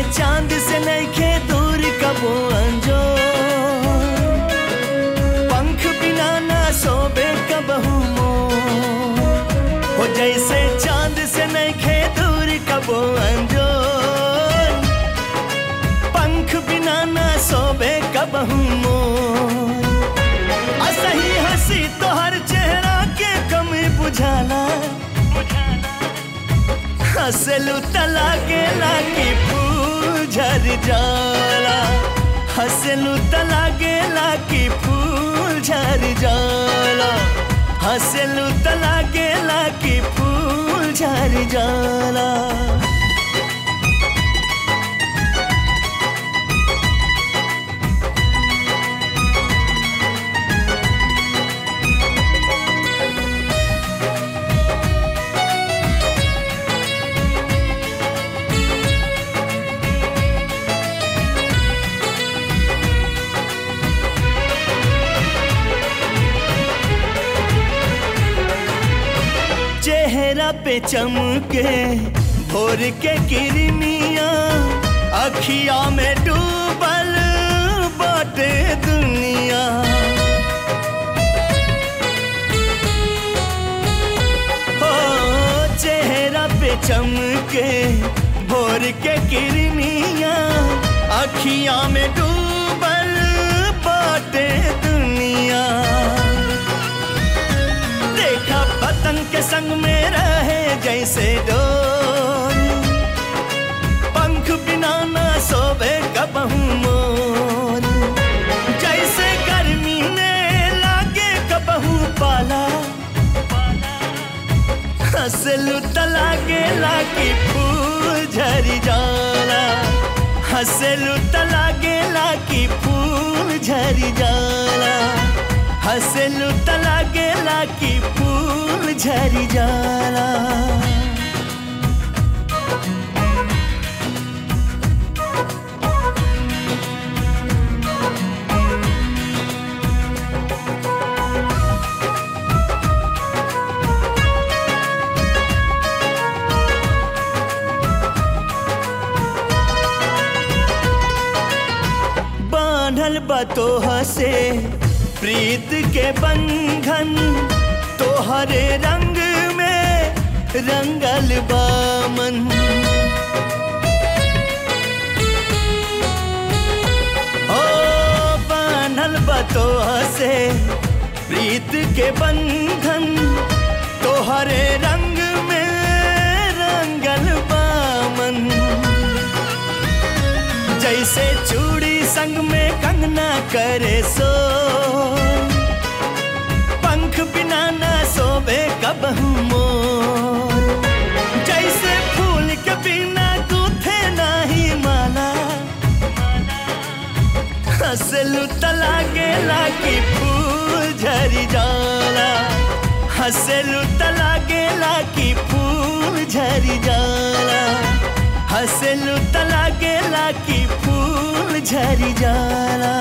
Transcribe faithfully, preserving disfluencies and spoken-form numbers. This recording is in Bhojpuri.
चांद से नइखे दूर कबो अंजो, पंख बिना ना सोबे कबहू मोर। हो जैसे चांद से नइखे दूर कबो अंजो, पंख बिना ना सोबे कबहू मोर। असही हंसी तोहर चेहरा के कमी बुझाला, हंसलू त लागेला कि फूल झर जाला, हंसलू त लागेला कि फूल झर जाला, हंसलू त लागेला कि फूल झर जाला। चेहरा पे चमके भोर के किरनिया, अखिया में डूबल बाटे दुनिया। हो चेहरा पे चमके भोर के किरनिया, अखिया में डूबल बाटे दुनिया। देखा पतंग के संग में रहे जैसे डोर, पंख बिना ना सोबे कबहू मोर। जैसे गर्मी में लागे कबहू पाला, हंसलू त लागेला कि फूल झरी जाला, हंसलू त लागेला कि फूल झरी जाला, हंसलू त लागेला कि फूल झरी जाला। बांधल बतोह से प्रीत के बंधन, तोहरे रंग में रंगल बामन। ओ बान्हल बतोह से प्रीत के बंधन, तोहरे रंग में रंगल बामन। जैसे चूड़ी संग में कंगना करे सो, पंख बिना ना सोबे कबहू मोर। जैसे फूल के बिना गूथे नाही माला, हंसलू त लागेला कि फूल झरी जाला, हंसलू त लागेला कि फूल झरी जाला, हंसलू त लागेला कि फूल झरी जाला।